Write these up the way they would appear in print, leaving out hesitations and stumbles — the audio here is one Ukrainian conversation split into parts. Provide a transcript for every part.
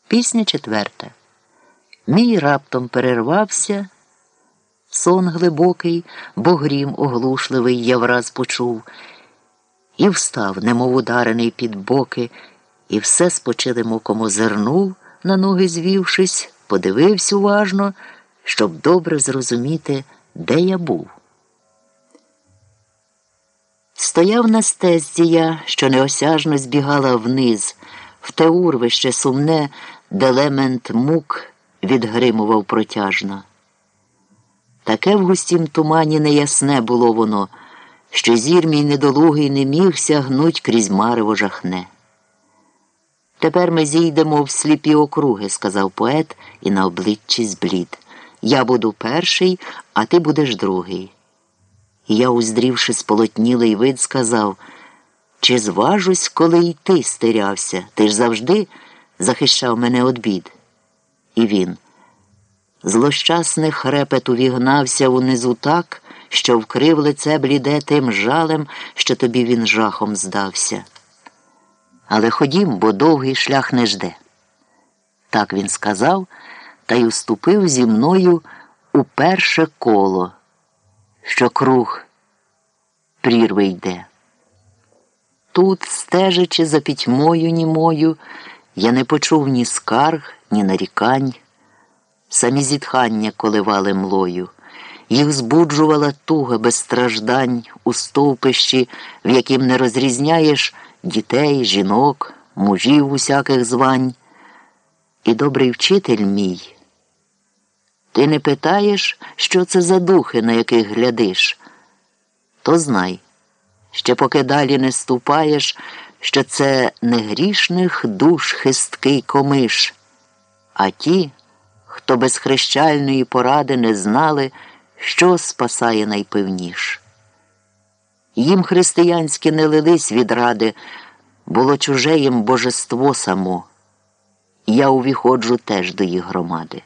Пісня 4. Мій раптом перервався, сон глибокий, бо грім оглушливий я враз почув, і встав, немов ударений під боки, і все спочилим оком озирнув, на ноги звівшись, подивився уважно, щоб добре зрозуміти, де я був. Стояв на стежці я, що неосяжно збігала вниз, в те урвище сумне, де лемент мук відгримував протяжно. Таке в густім тумані неясне було воно, що зір мій недолугий не міг сягнуть крізь марево жахне. «Тепер ми зійдемо в сліпі округи», – сказав поет, і на обличчі зблід. «Я буду перший, а ти будеш другий». І я, уздрівши сполотнілий вид, сказав: «Чи зважусь, коли й ти стирявся? Ти ж завжди захищав мене од бід». І він: злощасний хрепет увігнався унизу так, що вкрив лице бліде тим жалем, що тобі він жахом здався. Але ходім, бо довгий шлях не жде. Так він сказав, та й уступив зі мною у перше коло, що круг прірви йде. Тут, стежачи за пітьмою німою, я не почув ні скарг, ні нарікань. Самі зітхання коливали млою. Їх збуджувала туга без страждань у стовпищі, в яким не розрізняєш дітей, жінок, мужів усяких звань. І добрий вчитель мій, ти не питаєш, що це за духи, на яких глядиш? То знай, ще поки далі не ступаєш, що це не грішних душ хисткий комиш, а ті, хто без хрещальної поради не знали, що спасає найпевніш. Їм християнські не лились від ради, було чуже їм божество само. Я увіходжу теж до їх громади.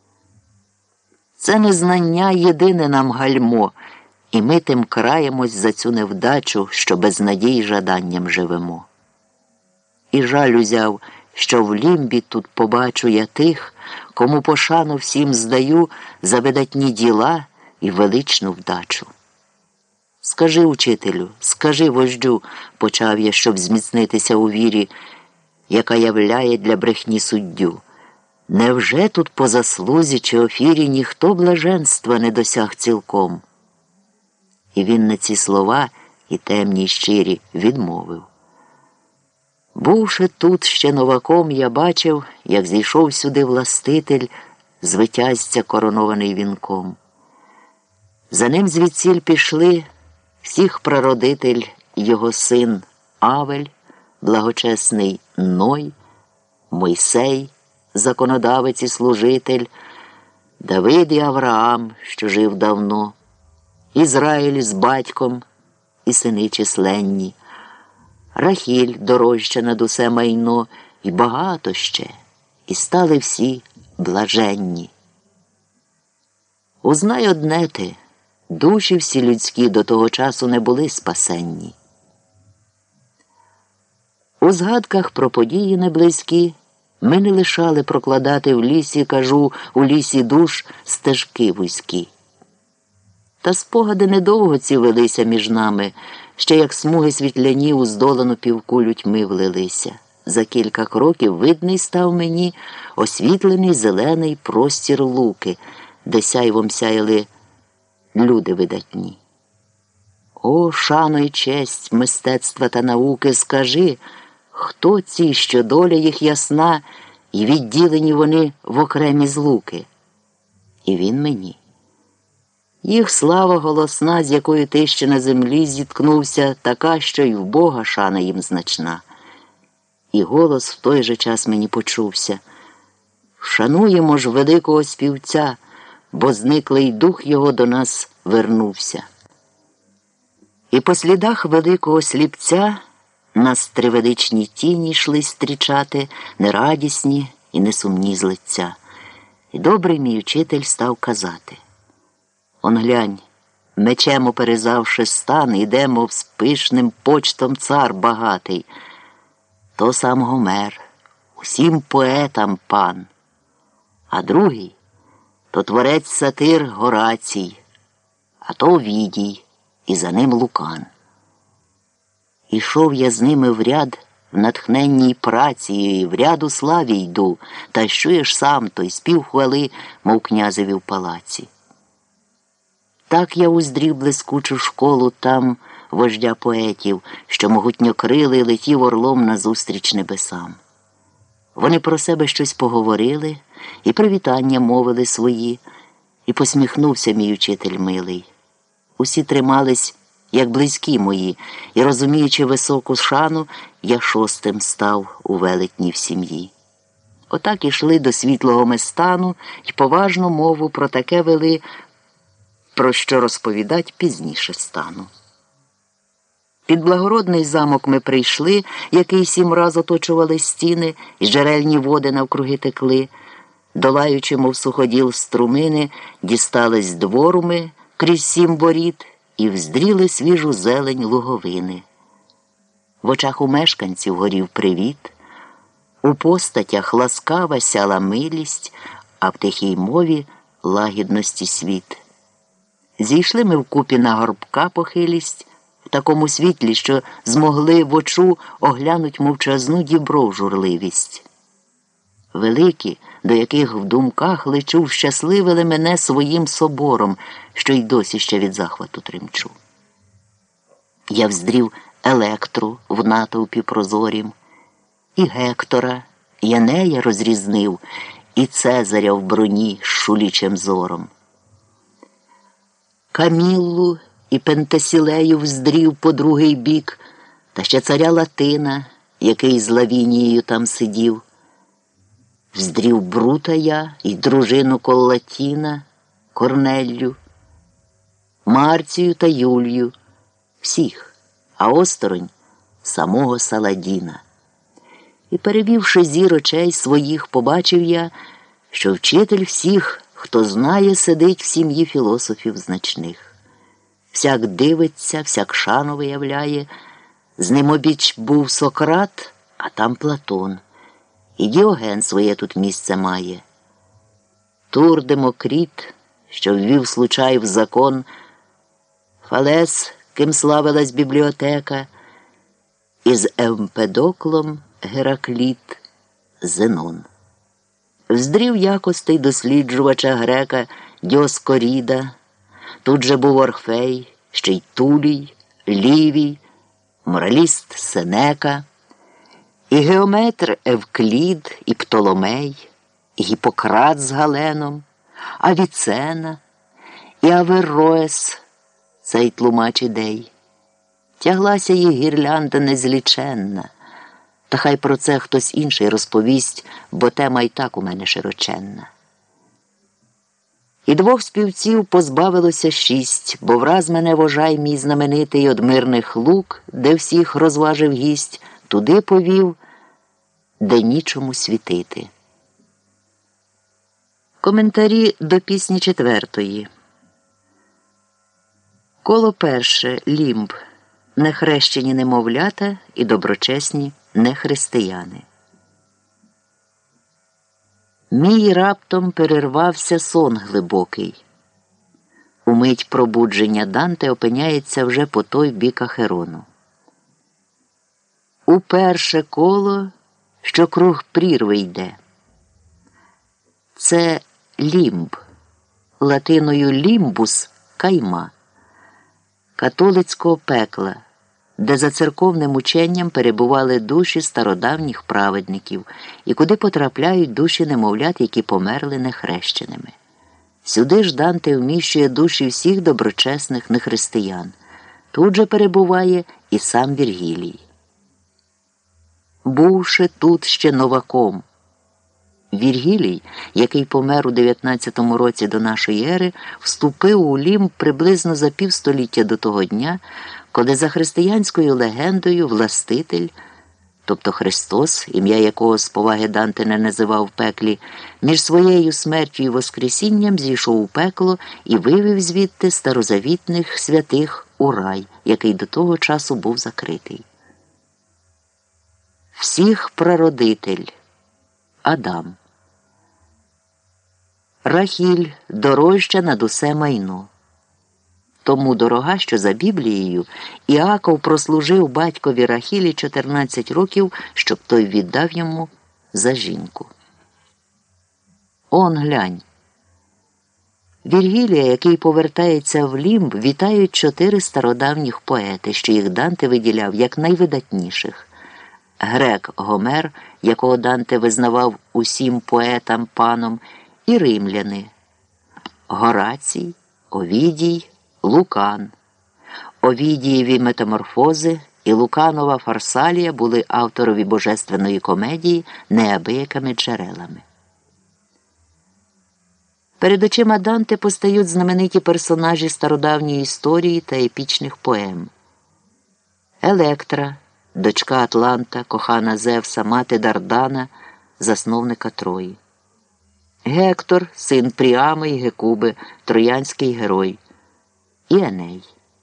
Це незнання єдине нам гальмо, і ми тим краємось за цю невдачу, що без надій жаданням живемо. І жаль узяв, що в лімбі тут побачу я тих, кому пошану всім здаю за видатні діла і величну вдачу. «Скажи, учителю, скажи, вождю», – почав я, щоб зміцнитися у вірі, яка являє для брехні суддю. «Невже тут по заслузі чи офірі ніхто блаженства не досяг цілком?» І він на ці слова, і темні, й щирі, відмовив. Бувши тут ще новаком, я бачив, як зійшов сюди властитель, звитязця коронований вінком. За ним звідсіль пішли всіх прародитель його син Авель, благочесний Ной, Мойсей, законодавець і служитель, Давид і Авраам, що жив давно, Ізраїль з батьком і сини численні, Рахіль дорожча над усе майно, і багато ще, і стали всі блаженні. Узнай одне ти, душі всі людські до того часу не були спасенні. У згадках про події неблизькі ми не лишали прокладати в лісі, кажу, у лісі душ стежки вузькі. Та спогади недовго ці велися між нами, ще як смуги світляні у здолану півкулю тьми влилися. За кілька кроків видний став мені освітлений зелений простір луки, де сяйвом сяяли люди видатні. О, шано й честь мистецтва та науки, скажи, хто ці, що доля їх ясна, і відділені вони в окремі злуки? І він мені. Їх слава голосна, з якою ти ще на землі зіткнувся, така, що й в Бога шана їм значна. І голос в той же час мені почувся. Вшануємо ж великого співця, бо зниклий дух його до нас вернувся. І по слідах великого сліпця нас тривеличні тіні йшли стрічати, нерадісні і несумні з лиця. І добрий мій вчитель став казати: «Он глянь, мечем оперезавши стан, іде, мов з пишним почтом цар багатий. То сам Гомер, усім поетам пан, а другий то творець сатир Горацій, а то Овідій, і за ним Лукан. Ішов я з ними в ряд в натхненній праці, і в ряд у славі йду, та й чуєш сам той спів хвали, мов князеві в палаці. Так я уздрів блискучу школу там вождя поетів, що могутньокрилий летів орлом назустріч небесам. Вони про себе щось поговорили, і привітання мовили свої, і посміхнувся мій учитель милий. Усі тримались, як близькі мої, і, розуміючи високу шану, я шостим став у велетні в сім'ї. Отак ішли до світлого места й поважну мову про таке вели, про що розповідать пізніше стану. Під благородний замок ми прийшли, який 7 раз оточували стіни, і джерельні води навкруги текли. Долаючи, мов суходіл струмини, дістались двору ми крізь 7 воріт і вздріли свіжу зелень луговини. В очах у мешканців горів привіт, у постатях ласкава сяла милість, а в тихій мові лагідності світ. Зійшли ми вкупі на горбка похилість, в такому світлі, що змогли в очу оглянуть мовчазну дібров журливість. Великі, до яких в думках лечу, щасливили мене своїм собором, що й досі ще від захвату тремчу. Я вздрів Електру в натовпі прозорім, і Гектора, і Енея розрізнив, і Цезаря в броні з шулічим зором. Каміллу і Пентасілею вздрів по другий бік, та ще царя Латина, який з Лавінією там сидів. Вздрів Брута я і дружину Коллатіна, Корнеллю, Марцію та Юлію, всіх, а осторонь самого Саладіна. І, перевівши зір очей своїх, побачив я, що вчитель всіх, хто знає, сидить в сім'ї філософів значних. Всяк дивиться, всяк шану виявляє, з ним обіч був Сократ, а там Платон. І Діоген своє тут місце має. Тур Демокріт, що ввів случай в закон, Фалес, ким славилась бібліотека, і з Емпедоклом Геракліт Зенон. Вздрів якостей досліджувача грека Діоскоріда, тут же був Орфей, ще й Тулій, Лівій, мораліст Сенека, і геометр Евклід, і Птоломей, і Гіппократ з Галеном, Авіцена, і Аверроес, цей тлумач ідей. Тяглася їх гірлянда незліченна, та хай про це хтось інший розповість, бо тема й так у мене широченна. І 2 співців позбавилося 6, бо враз мене вожай мій знаменитий од мирних лук, де всіх розважив гість, туди повів, де нічому світити. Коментарі до пісні 4. Коло перше. Лімб. Нехрещені немовлята і доброчесні нехристияни. Мій раптом перервався сон глибокий. Умить пробудження Данте опиняється вже по той бік Ахерону. У перше коло, що круг прірви йде. Це лімб, латиною лімбус – кайма, католицького пекла, де за церковним ученням перебували душі стародавніх праведників і куди потрапляють душі немовлят, які померли нехрещеними. Сюди ж Данте вміщує душі всіх доброчесних нехристиян. Тут же перебуває і сам Віргілій. Бувши тут ще новаком. Віргілій, який помер у 19 році до нашої ери, вступив у Лімб приблизно за півстоліття до того дня, коли за християнською легендою властитель, тобто Христос, ім'я якого з поваги Данте не називав в пеклі, між своєю смертю і воскресінням зійшов у пекло і вивів звідти старозавітних святих у рай, який до того часу був закритий. Всіх прародитель, Адам. Рахіль дорожча над усе майно. Тому дорога, що за Біблією Іаков прослужив батькові Рахілі 14 років, щоб той віддав йому за жінку. Он глянь. Віргілія, який повертається в Лімб, вітають 4 стародавніх поети, що їх Данте виділяв як найвидатніших. Грек Гомер, якого Данте визнавав усім поетам паном, і римляни – Горацій, Овідій, Лукан. Овідієві метаморфози і Луканова Фарсалія були авторові божественної комедії неабиякими джерелами. Перед очима Данте постають знамениті персонажі стародавньої історії та епічних поем. Електра, дочка Атланта, кохана Зевса, мати Дардана, засновника Трої. Гектор, син Пріами і Гекуби, троянський герой. І Еней.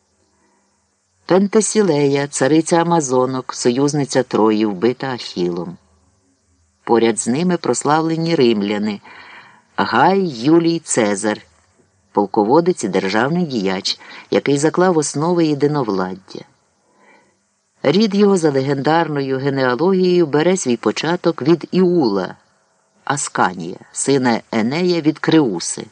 Пентесілея, цариця Амазонок, союзниця Трої, вбита Ахілом. Поряд з ними прославлені римляни – Гай Юлій Цезар, полководець і державний діяч, який заклав основи єдиновладдя. Рід його за легендарною генеалогією бере свій початок від Іула, Асканія, сина Енея від Креуси.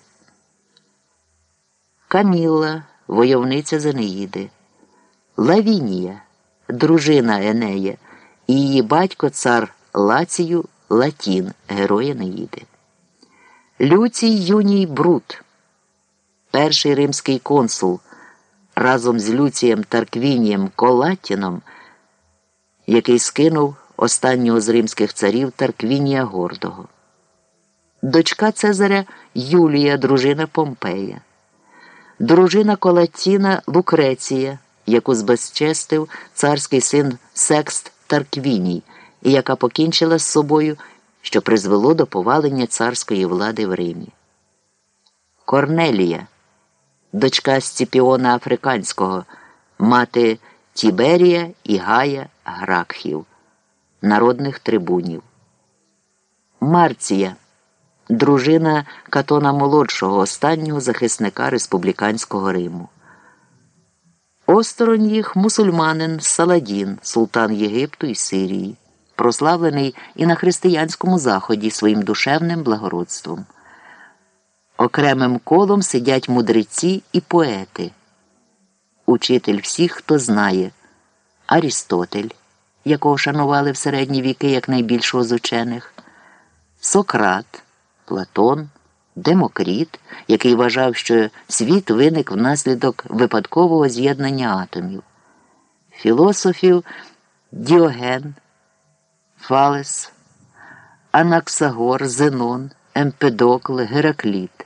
Камілла, войовниця з Енеїди. Лавінія, дружина Енея, і її батько цар Лацію Латін, герой Енеїди. Люцій Юній Брут, перший римський консул, разом з Люцієм Тарквінієм Колаттіном, який скинув останнього з римських царів Тарквінія Гордого. Дочка Цезаря Юлія, дружина Помпея. Дружина Колаттіна Лукреція, яку збезчестив царський син Секст Тарквіній, і яка покінчила з собою, що призвело до повалення царської влади в Римі. Корнелія, дочка Сципіона Африканського, мати Тіберія і Гая Гракхів, народних трибунів. Марція, дружина Катона Молодшого, останнього захисника республіканського Риму. Осторонь їх мусульманин Саладін, султан Єгипту і Сирії, прославлений і на християнському Заході своїм душевним благородством. Окремим колом сидять мудреці і поети. Учитель всіх, хто знає, Арістотель, якого шанували в середні віки як найбільшого з учених, Сократ, Платон, Демокріт, який вважав, що світ виник внаслідок випадкового з'єднання атомів, філософів Діоген, Фалес, Анаксагор, Зенон, Емпедокл, Геракліт.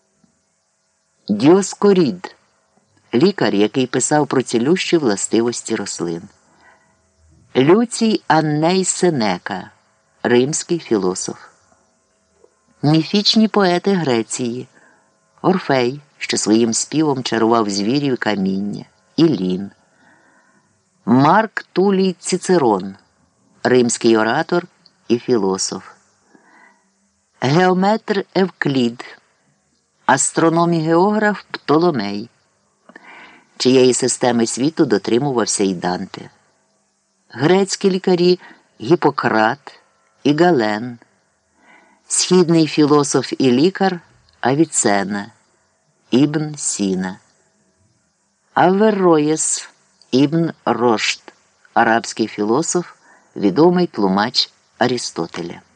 Діоскорід, лікар, який писав про цілющі властивості рослин. Люцій Анней Сенека, римський філософ. Міфічні поети Греції. Орфей, що своїм співом чарував звірів і каміння. Ілін. Марк Тулій Цицерон, римський оратор і філософ. Геометр Евклід, астроном і географ Птоломей, чиєї системи світу дотримувався і Данте. Грецькі лікарі Гіппократ і Гален, східний філософ і лікар Авіцена, Ібн Сіна. Аверроєс, Ібн Рошд, арабський філософ, відомий тлумач Арістотеля.